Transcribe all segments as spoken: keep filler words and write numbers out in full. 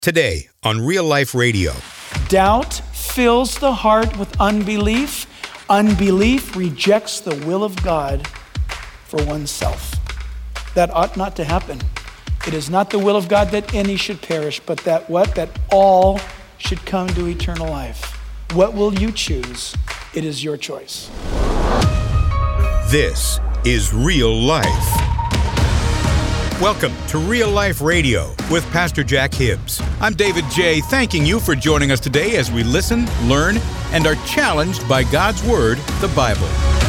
Today on Real Life Radio. Doubt fills the heart with unbelief. Unbelief rejects the will of God for oneself. That ought not to happen. It is not the will of God that any should perish, but that what? That all should come to eternal life. What will you choose? It is your choice. This is Real Life. Welcome to Real Life Radio with Pastor Jack Hibbs. I'm David J., thanking you for joining us today as we listen, learn, and are challenged by God's Word, the Bible.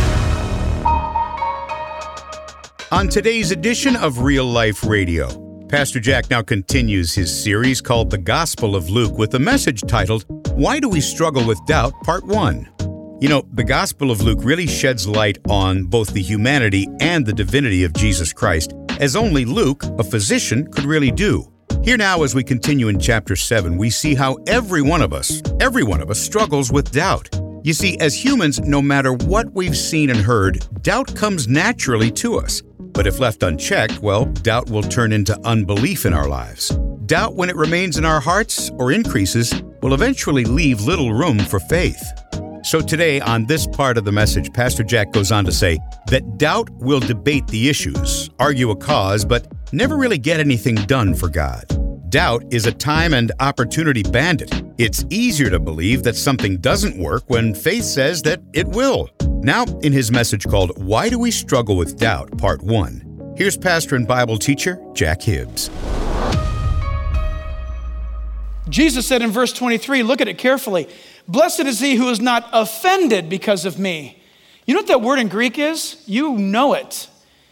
On today's edition of Real Life Radio, Pastor Jack now continues his series called The Gospel of Luke with a message titled, Why Do We Struggle with Doubt, Part one. You know, the Gospel of Luke really sheds light on both the humanity and the divinity of Jesus Christ, as only Luke, a physician, could really do. Here now, as we continue in chapter seven, we see how every one of us, every one of us struggles with doubt. You see, as humans, no matter what we've seen and heard, doubt comes naturally to us. But if left unchecked, well, doubt will turn into unbelief in our lives. Doubt, when it remains in our hearts or increases, will eventually leave little room for faith. So today, on this part of the message, Pastor Jack goes on to say that doubt will debate the issues, argue a cause, but never really get anything done for God. Doubt is a time and opportunity bandit. It's easier to believe that something doesn't work when faith says that it will. Now, in his message called Why Do We Struggle with Doubt, Part one, here's pastor and Bible teacher Jack Hibbs. Jesus said in verse twenty-three, look at it carefully, blessed is he who is not offended because of me. You know what that word in Greek is? You know it.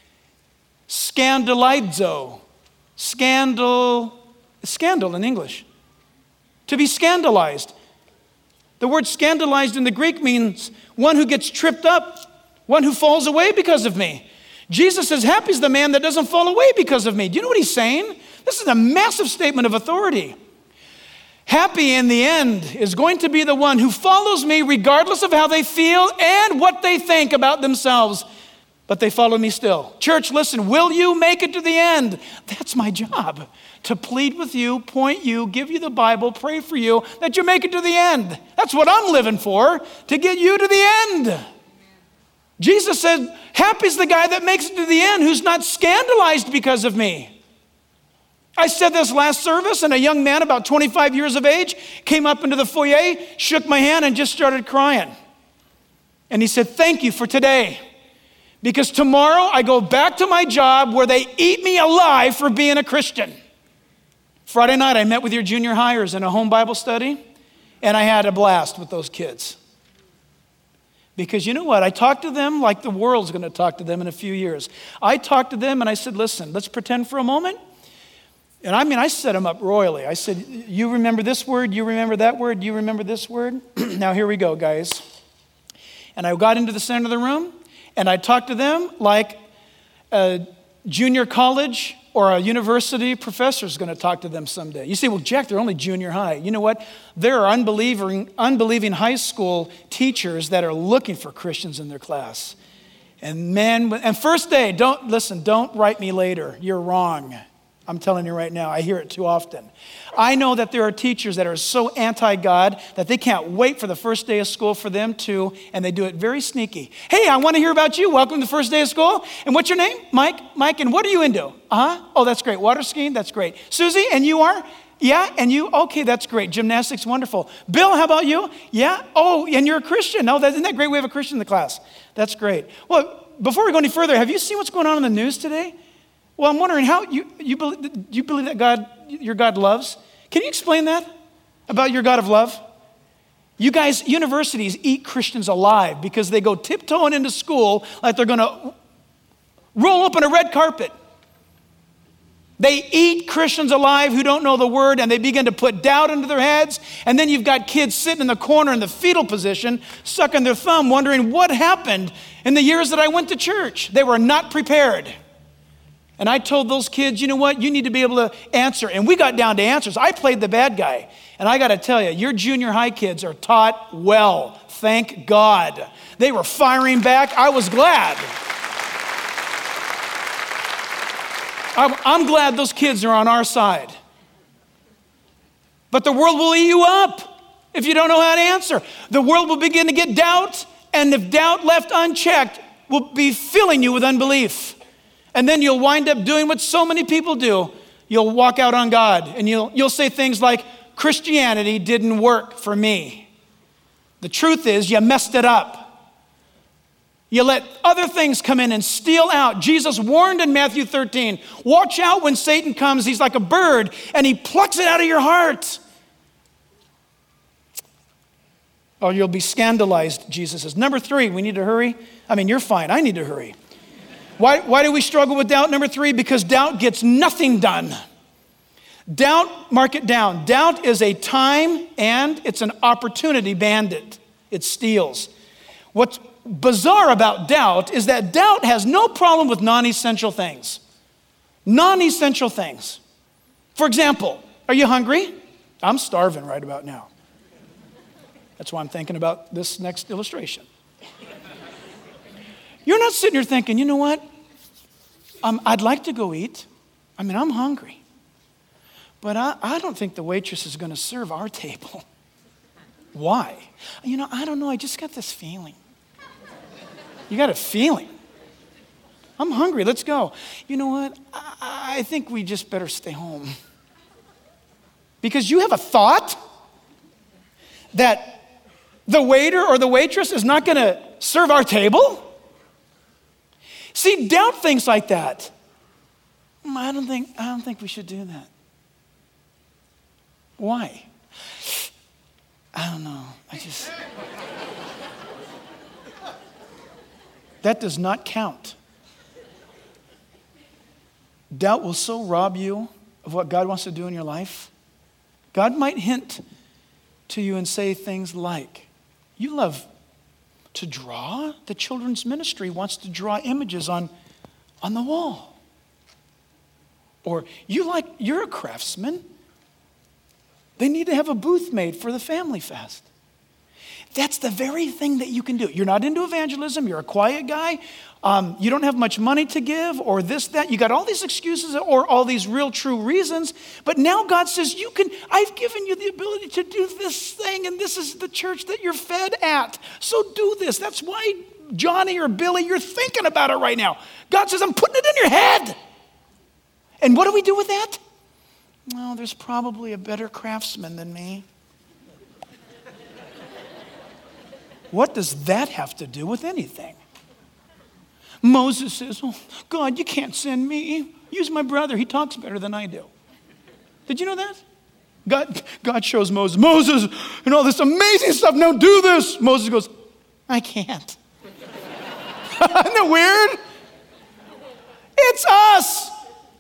Scandalizo. Scandal, scandal in English. To be scandalized. The word scandalized in the Greek means one who gets tripped up, one who falls away because of me. Jesus says, happy is the man that doesn't fall away because of me. Do you know what he's saying? This is a massive statement of authority. Happy in the end is going to be the one who follows me regardless of how they feel and what they think about themselves, but they follow me still. Church, listen, will you make it to the end? That's my job, to plead with you, point you, give you the Bible, pray for you, that you make it to the end. That's what I'm living for, to get you to the end. Jesus said, happy is the guy that makes it to the end, who's not scandalized because of me. I said this last service, and a young man about twenty-five years of age came up into the foyer, shook my hand, and just started crying. And he said, thank you for today, because tomorrow I go back to my job where they eat me alive for being a Christian. Friday night, I met with your junior hires in a home Bible study, and I had a blast with those kids. Because you know what? I talked to them like the world's going to talk to them in a few years. I talked to them, and I said, listen, let's pretend for a moment. And I mean, I set them up royally. I said, you remember this word, you remember that word, you remember this word? Now here we go, guys. And I got into the center of the room, and I talked to them like a junior college or a university professor is going to talk to them someday. You say, well, Jack, they're only junior high. You know what? There are unbelieving, unbelieving high school teachers that are looking for Christians in their class. And man, and first day, don't, listen, don't write me later. You're wrong. I'm telling you right now, I hear it too often. I know that there are teachers that are so anti-God that they can't wait for the first day of school for them to, and they do it very sneaky. Hey, I want to hear about you. Welcome to the first day of school. And what's your name? Mike? Mike, and what are you into? Uh-huh. Oh, that's great. Water skiing? That's great. Susie, and you are? Yeah, and you? Okay, that's great. Gymnastics, wonderful. Bill, how about you? Yeah? Oh, and you're a Christian. Oh, isn't that great? We have a Christian in the class. That's great. Well, before we go any further, have you seen what's going on in the news today? Well, I'm wondering how you, you believe, do you believe that God, your God loves? Can you explain that about your God of love? You guys, universities eat Christians alive because they go tiptoeing into school like they're going to roll open a red carpet. They eat Christians alive who don't know the word, and they begin to put doubt into their heads. And then you've got kids sitting in the corner in the fetal position, sucking their thumb, wondering what happened in the years that I went to church. They were not prepared. And I told those kids, you know what? You need to be able to answer. And we got down to answers. I played the bad guy. And I got to tell you, your junior high kids are taught well. Thank God. They were firing back. I was glad. I'm, I'm glad those kids are on our side. But the world will eat you up if you don't know how to answer. The world will begin to get doubt, and if doubt left unchecked, will be filling you with unbelief. And then you'll wind up doing what so many people do. You'll walk out on God, and you'll, you'll say things like, Christianity didn't work for me. The truth is, you messed it up. You let other things come in and steal out. Jesus warned in Matthew thirteen, watch out when Satan comes. He's like a bird, and he plucks it out of your heart. Or you'll be scandalized, Jesus says. Number three, we need to hurry. I mean, you're fine. I need to hurry. Why, why do we struggle with doubt? Number three, because doubt gets nothing done. Doubt, mark it down. Doubt is a time and it's an opportunity bandit. It steals. What's bizarre about doubt is that doubt has no problem with non-essential things. Non-essential things. For example, are you hungry? I'm starving right about now. That's why I'm thinking about this next illustration. You're not sitting here thinking, you know what? Um, I'd like to go eat. I mean, I'm hungry. But I, I don't think the waitress is going to serve our table. Why? You know, I don't know. I just got this feeling. You got a feeling. I'm hungry. Let's go. You know what? I, I think we just better stay home. Because you have a thought that the waiter or the waitress is not going to serve our table? See, doubt things like that. I don't think, I don't think we should do that. Why? I don't know. I just... That does not count. Doubt will so rob you of what God wants to do in your life. God might hint to you and say things like, you love to draw? The children's ministry wants to draw images on, on the wall. Or you like, you're a craftsman. They need to have a booth made for the family fest. That's the very thing that you can do. You're not into evangelism. You're a quiet guy. Um, you don't have much money to give or this, that. You got all these excuses or all these real true reasons. But now God says, you can, I've given you the ability to do this thing, and this is the church that you're fed at. So do this. That's why, Johnny or Billy, you're thinking about it right now. God says, I'm putting it in your head. And what do we do with that? Well, there's probably a better craftsman than me. What does that have to do with anything? Moses says, oh, God, you can't send me. Use my brother. He talks better than I do. Did you know that? God, God shows Moses, Moses, and all this amazing stuff. Now do this. Moses goes, I can't. Isn't that weird? It's us.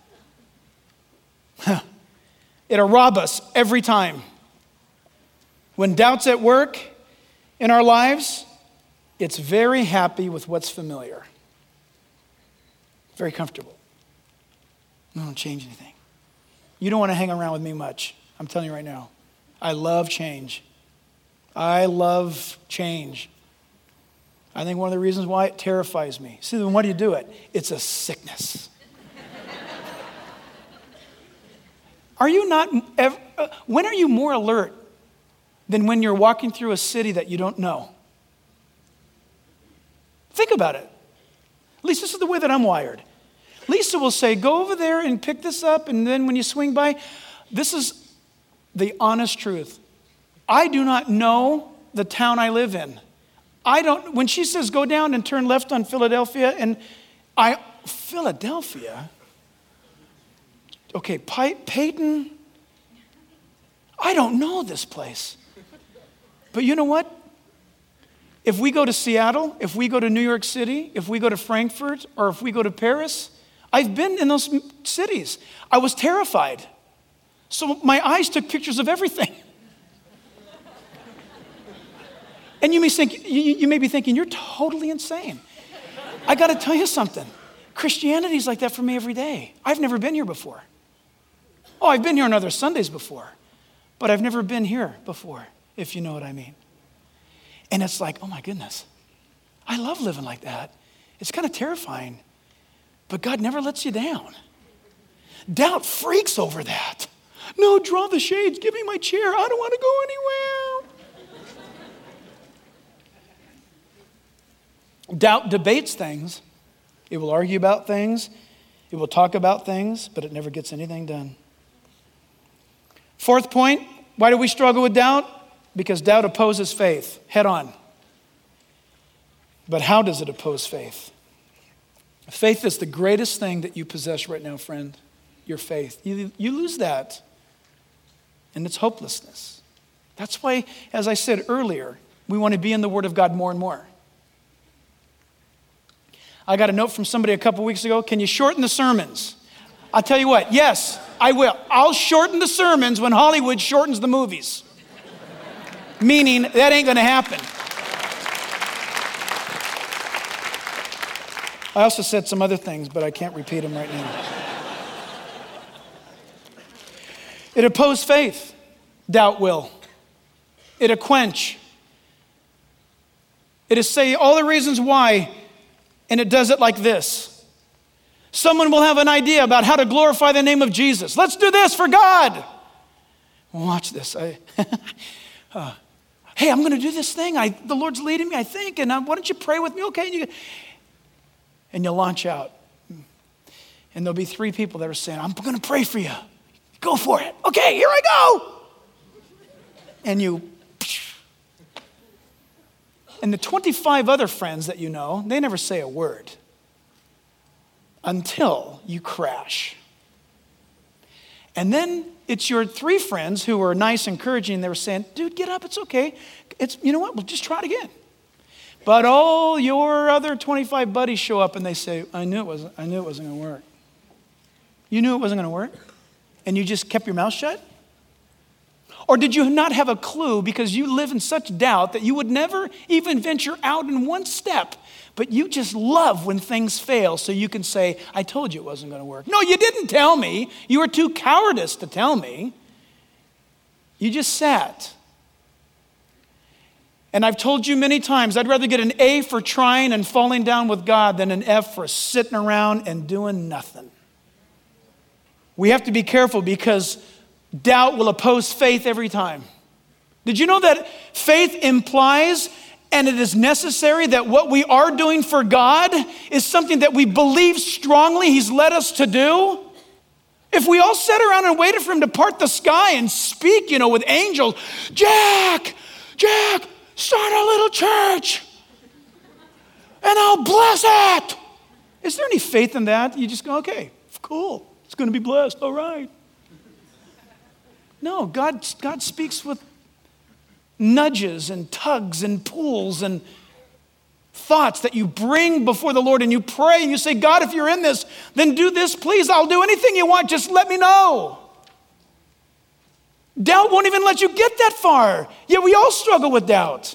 It'll rob us every time. When doubt's at work in our lives, it's very happy with what's familiar. Very comfortable. I don't change anything. You don't want to hang around with me much. I'm telling you right now. I love change. I love change. I think one of the reasons why it terrifies me. See, then why do you do it? It's a sickness. Are you not, ever, uh, when are you more alert than when you're walking through a city that you don't know? Think about it. At least this is the way that I'm wired. Lisa will say, go over there and pick this up, and then when you swing by, this is the honest truth. I do not know the town I live in. I don't, when she says go down and turn left on Philadelphia, and I, Philadelphia? Okay, Pey- Peyton, I don't know this place. But you know what? If we go to Seattle, if we go to New York City, if we go to Frankfurt, or if we go to Paris, I've been in those cities. I was terrified. So my eyes took pictures of everything. And you may think, you, you may be thinking, you're totally insane. I got to tell you something. Christianity is like that for me every day. I've never been here before. Oh, I've been here on other Sundays before, but I've never been here before, if you know what I mean. And it's like, oh my goodness, I love living like that. It's kind of terrifying, but God never lets you down. Doubt freaks over that. No, draw the shades. Give me my chair. I don't want to go anywhere. Doubt debates things. It will argue about things. It will talk about things, but it never gets anything done. Fourth point, why do we struggle with doubt? Because doubt opposes faith head on. But how does it oppose faith? Faith is the greatest thing that you possess right now, friend. Your faith. You, you lose that, and it's hopelessness. That's why, as I said earlier, we want to be in the Word of God more and more. I got a note from somebody a couple weeks ago. Can you shorten the sermons? I'll tell you what, yes, I will. I'll shorten the sermons when Hollywood shortens the movies. Meaning, that ain't going to happen. I also said some other things, but I can't repeat them right now. It opposes faith. Doubt will. It'll quench. It'll say all the reasons why, and it does it like this. Someone will have an idea about how to glorify the name of Jesus. Let's do this for God. Well, watch this. I, uh, hey, I'm going to do this thing. I, the Lord's leading me, I think, and uh, why don't you pray with me? Okay, and, you, and you'll launch out. And there'll be three people that are saying, I'm going to pray for you. Go for it. Okay, here I go. And you, and the twenty-five other friends that you know, they never say a word until you crash. And then it's your three friends who are nice, encouraging, they were saying, dude, get up, it's okay. It's, you know what, we'll just try it again. But all your other twenty-five buddies show up and they say, I knew it wasn't, I knew it wasn't going to work. You knew it wasn't going to work? And you just kept your mouth shut? Or did you not have a clue because you live in such doubt that you would never even venture out in one step, but you just love when things fail so you can say, I told you it wasn't going to work. No, you didn't tell me. You were too cowardice to tell me. You just sat. And I've told you many times, I'd rather get an A for trying and falling down with God than an F for sitting around and doing nothing. We have to be careful because doubt will oppose faith every time. Did you know that faith implies and it is necessary that what we are doing for God is something that we believe strongly He's led us to do? If we all sat around and waited for Him to part the sky and speak, you know, with angels, Jack, Jack, start a little church and I'll bless it. Is there any faith in that? You just go, okay, cool. It's going to be blessed. All right. No, God, God speaks with nudges and tugs and pulls and thoughts that you bring before the Lord and you pray and you say, God, if you're in this, then do this, please. I'll do anything you want. Just let me know. Doubt won't even let you get that far. Yet we all struggle with doubt.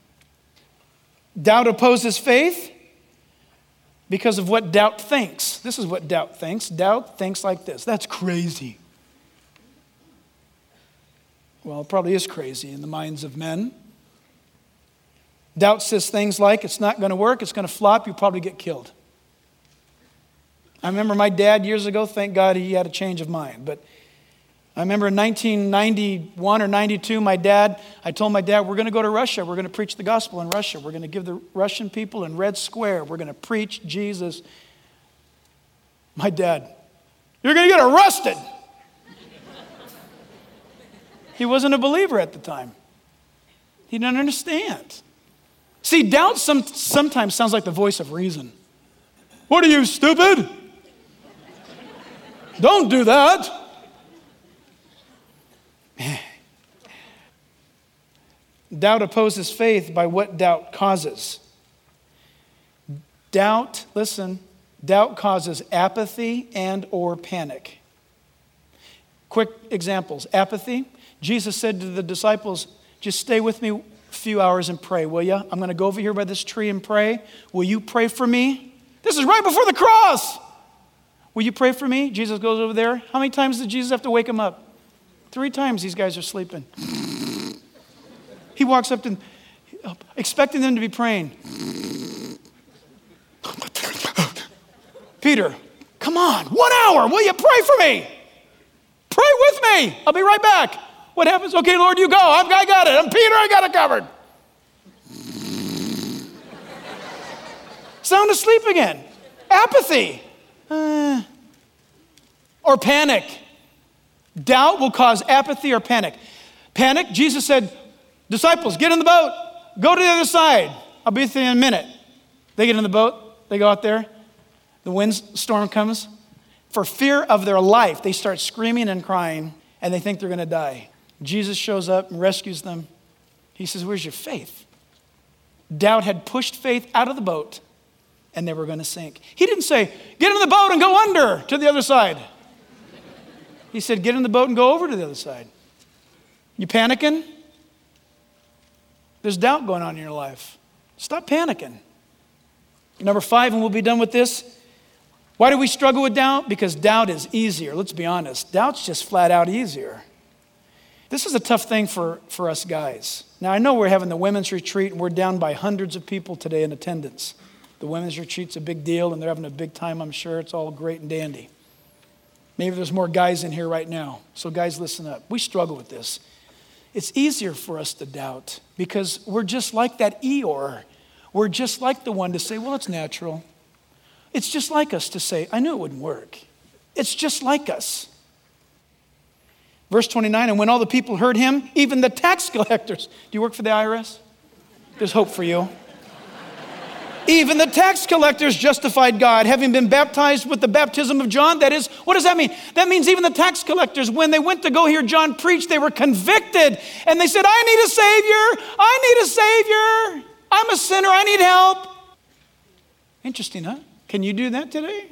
Doubt opposes faith because of what doubt thinks. This is what doubt thinks. Doubt thinks like this. That's crazy. Well, it probably is crazy in the minds of men. Doubt says things like, it's not going to work, it's going to flop, you'll probably get killed. I remember my dad years ago, thank God he had a change of mind, but I remember in nineteen ninety-one or ninety-two, my dad, I told my dad, we're going to go to Russia. We're going to preach the gospel in Russia. We're going to give the Russian people in Red Square, we're going to preach Jesus. My dad, you're going to get arrested. He wasn't a believer at the time. He didn't understand. See, doubt some, sometimes sounds like the voice of reason. What are you, stupid? Don't do that. Doubt opposes faith by what doubt causes. Doubt, listen, doubt causes apathy and or panic. Quick examples. Apathy. Jesus said to the disciples, just stay with me a few hours and pray, will you? I'm going to go over here by this tree and pray. Will you pray for me? This is right before the cross. Will you pray for me? Jesus goes over there. How many times did Jesus have to wake him up? Three times these guys are sleeping. He walks up to them, expecting them to be praying. Peter, come on, one hour, will you pray for me? Pray with me. I'll be right back. What happens? Okay, Lord, you go. I'm, I got it. I'm Peter. I got it covered. Sound asleep again. Apathy. Uh, or panic. Doubt will cause apathy or panic. Panic, Jesus said, disciples, get in the boat. Go to the other side. I'll be with you in a minute. They get in the boat. They go out there. The windstorm comes. For fear of their life, they start screaming and crying, and they think they're going to die. Jesus shows up and rescues them. He says, where's your faith? Doubt had pushed faith out of the boat, and they were going to sink. He didn't say, get in the boat and go under to the other side. He said, get in the boat and go over to the other side. You panicking? There's doubt going on in your life. Stop panicking. Number five, and we'll be done with this. Why do we struggle with doubt? Because doubt is easier. Let's be honest. Doubt's just flat out easier. This is a tough thing for, for us guys. Now, I know we're having the women's retreat, and we're down by hundreds of people today in attendance. The women's retreat's a big deal, and they're having a big time, I'm sure. It's all great and dandy. Maybe there's more guys in here right now. So guys, listen up. We struggle with this. It's easier for us to doubt because we're just like that Eeyore. We're just like the one to say, well, it's natural. It's just like us to say, I knew it wouldn't work. It's just like us. Verse twenty-nine, and when all the people heard him, even the tax collectors. Do you work for the I R S? There's hope for you. Even the tax collectors justified God, having been baptized with the baptism of John. That is, what does that mean? That means even the tax collectors, when they went to go hear John preach, they were convicted. And they said, I need a Savior. I need a Savior. I'm a sinner. I need help. Interesting, huh? Can you do that today?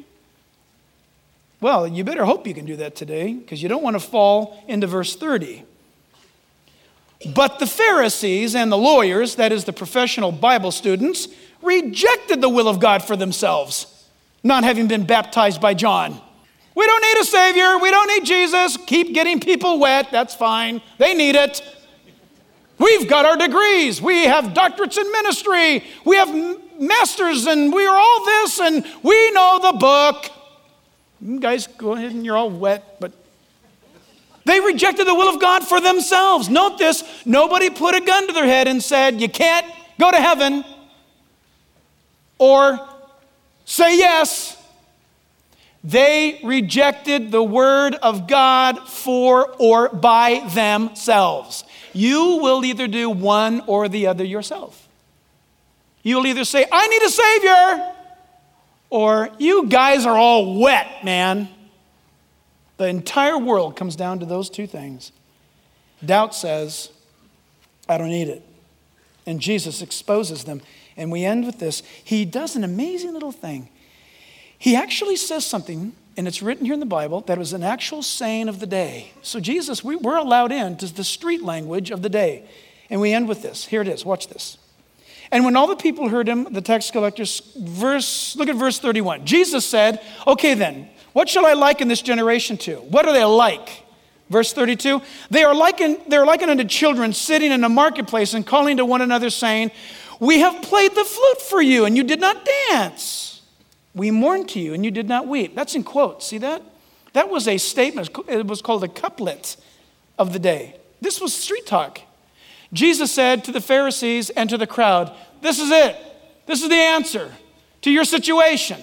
Well, you better hope you can do that today because you don't want to fall into verse thirty. But the Pharisees and the lawyers, that is the professional Bible students, rejected the will of God for themselves, not having been baptized by John. We don't need a Savior. We don't need Jesus. Keep getting people wet. That's fine. They need it. We've got our degrees. We have doctorates in ministry. We have masters and we are all this and we know the book. You guys, go ahead and you're all wet, but they rejected the will of God for themselves. Note this, nobody put a gun to their head and said, you can't go to heaven or say yes. They rejected the word of God for or by themselves. You will either do one or the other yourself. You'll either say, I need a Savior, or you guys are all wet, man. The entire world comes down to those two things. Doubt says, I don't need it. And Jesus exposes them. And we end with this. He does an amazing little thing. He actually says something, and it's written here in the Bible, that was an actual saying of the day. So Jesus, we, we're allowed into the street language of the day. And we end with this. Here it is. Watch this. And when all the people heard him, the tax collectors, verse, look at verse thirty-one. Jesus said, okay then, what shall I liken this generation to? What are they like? Verse thirty-two, they are likened, they're likened unto children sitting in a marketplace and calling to one another saying, we have played the flute for you and you did not dance. We mourned to you and you did not weep. That's in quotes, see that? That was a statement, it was called a couplet of the day. This was street talk. Jesus said to the Pharisees and to the crowd, this is it. This is the answer to your situation.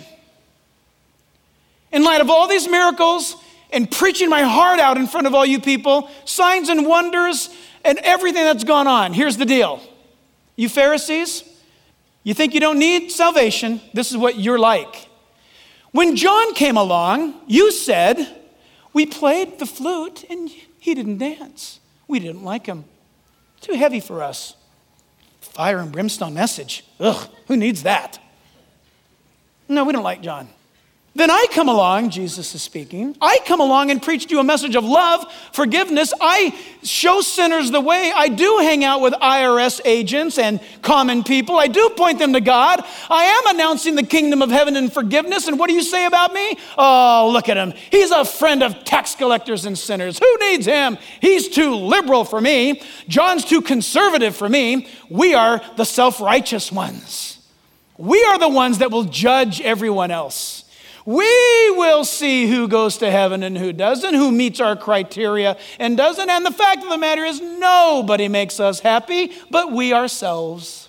In light of all these miracles and preaching my heart out in front of all you people, signs and wonders and everything that's gone on, here's the deal. You Pharisees, you think you don't need salvation. This is what you're like. When John came along, you said, we played the flute and he didn't dance. We didn't like him. Too heavy for us. Fire and brimstone message. Ugh, who needs that? No, we don't like John. Then I come along, Jesus is speaking, I come along and preach to you a message of love, forgiveness. I show sinners the way. I do hang out with I R S agents and common people. I do point them to God. I am announcing the kingdom of heaven and forgiveness. And what do you say about me? Oh, look at him. He's a friend of tax collectors and sinners. Who needs him? He's too liberal for me. John's too conservative for me. We are the self-righteous ones. We are the ones that will judge everyone else. We will see who goes to heaven and who doesn't, who meets our criteria and doesn't. And the fact of the matter is, nobody makes us happy but we ourselves.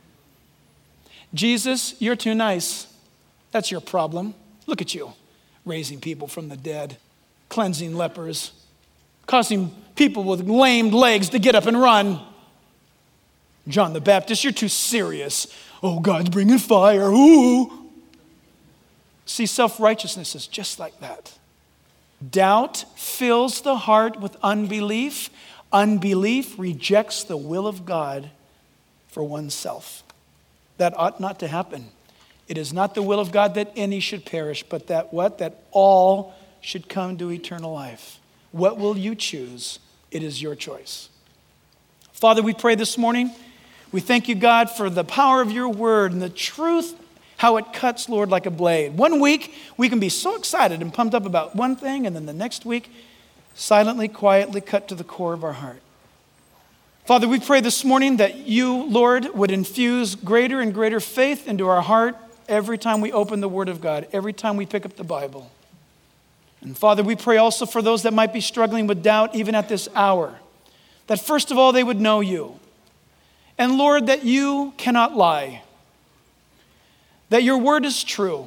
Jesus, you're too nice. That's your problem. Look at you, raising people from the dead, cleansing lepers, causing people with lamed legs to get up and run. John the Baptist, you're too serious. Oh, God's bringing fire. Ooh. See, self-righteousness is just like that. Doubt fills the heart with unbelief. Unbelief rejects the will of God for oneself. That ought not to happen. It is not the will of God that any should perish, but that what? That all should come to eternal life. What will you choose? It is your choice. Father, we pray this morning. We thank you, God, for the power of your word and the truth, how it cuts, Lord, like a blade. One week, we can be so excited and pumped up about one thing, and then the next week, silently, quietly cut to the core of our heart. Father, we pray this morning that you, Lord, would infuse greater and greater faith into our heart every time we open the Word of God, every time we pick up the Bible. And Father, we pray also for those that might be struggling with doubt even at this hour, that first of all, they would know you. And Lord, that you cannot lie, that your word is true,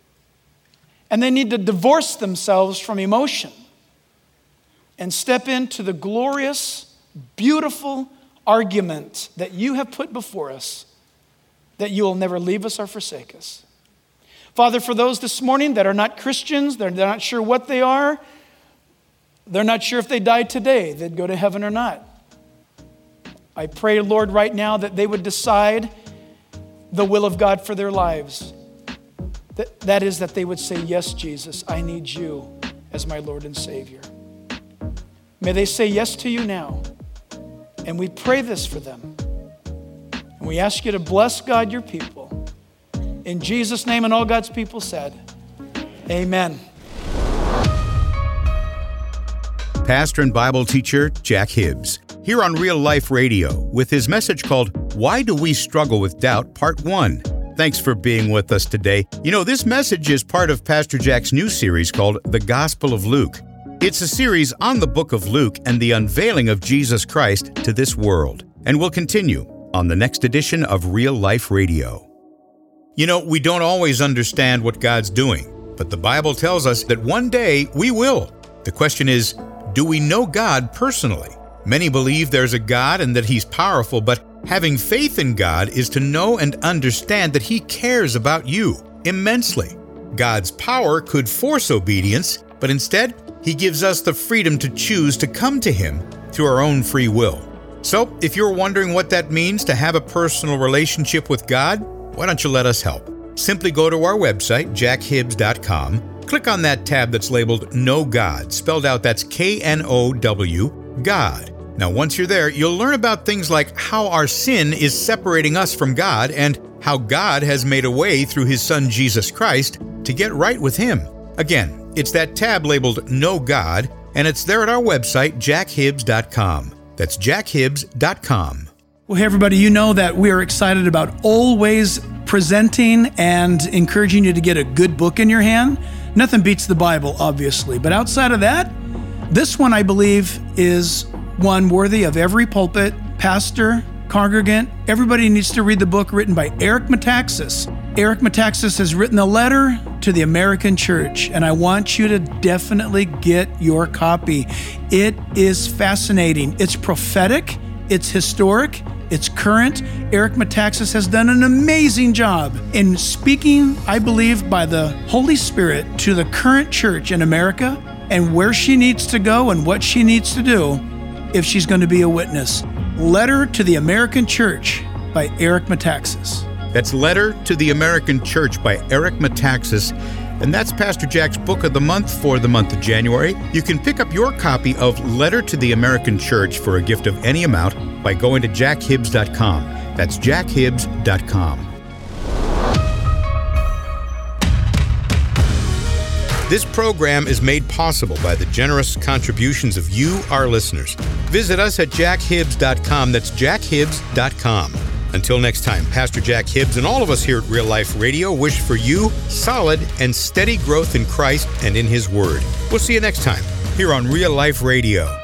and they need to divorce themselves from emotion and step into the glorious, beautiful argument that you have put before us, that you will never leave us or forsake us. Father, for those this morning that are not Christians, they're not sure what they are, they're not sure if they died today, they'd go to heaven or not. I pray, Lord, right now that they would decide the will of God for their lives. That, that is that they would say, yes, Jesus, I need you as my Lord and Savior. May they say yes to you now. And we pray this for them. And we ask you to bless, God, your people. In Jesus' name, and all God's people said, amen. Pastor and Bible teacher Jack Hibbs, here on Real Life Radio with his message called Why Do We Struggle with Doubt, Part one. Thanks for being with us today. You know, this message is part of Pastor Jack's new series called The Gospel of Luke. It's a series on the book of Luke and the unveiling of Jesus Christ to this world. And we'll continue on the next edition of Real Life Radio. You know, we don't always understand what God's doing, but the Bible tells us that one day we will. The question is, do we know God personally? Many believe there's a God and that He's powerful, but having faith in God is to know and understand that He cares about you immensely. God's power could force obedience, but instead, He gives us the freedom to choose to come to Him through our own free will. So, if you're wondering what that means to have a personal relationship with God, why don't you let us help? Simply go to our website, jack hibbs dot com, click on that tab that's labeled Know God, spelled out that's K N O W, God. Now, once you're there, you'll learn about things like how our sin is separating us from God and how God has made a way through His Son Jesus Christ to get right with Him. Again, it's that tab labeled Know God, and it's there at our website, jack hibbs dot com. That's jack hibbs dot com. Well, hey, everybody, you know that we are excited about always presenting and encouraging you to get a good book in your hand. Nothing beats the Bible, obviously. But outside of that, this one, I believe, is one worthy of every pulpit, pastor, congregant. Everybody needs to read the book written by Eric Metaxas. Eric Metaxas has written a letter to the American church, and I want you to definitely get your copy. It is fascinating. It's prophetic. It's historic. It's current. Eric Metaxas has done an amazing job in speaking, I believe, by the Holy Spirit to the current church in America and where she needs to go and what she needs to do if she's going to be a witness. Letter to the American Church by Eric Metaxas. That's Letter to the American Church by Eric Metaxas. And that's Pastor Jack's book of the month for the month of January. You can pick up your copy of Letter to the American Church for a gift of any amount by going to jack hibbs dot com. That's jack hibbs dot com. This program is made possible by the generous contributions of you, our listeners. Visit us at jack hibbs dot com. That's jack hibbs dot com. Until next time, Pastor Jack Hibbs and all of us here at Real Life Radio wish for you solid and steady growth in Christ and in His Word. We'll see you next time here on Real Life Radio.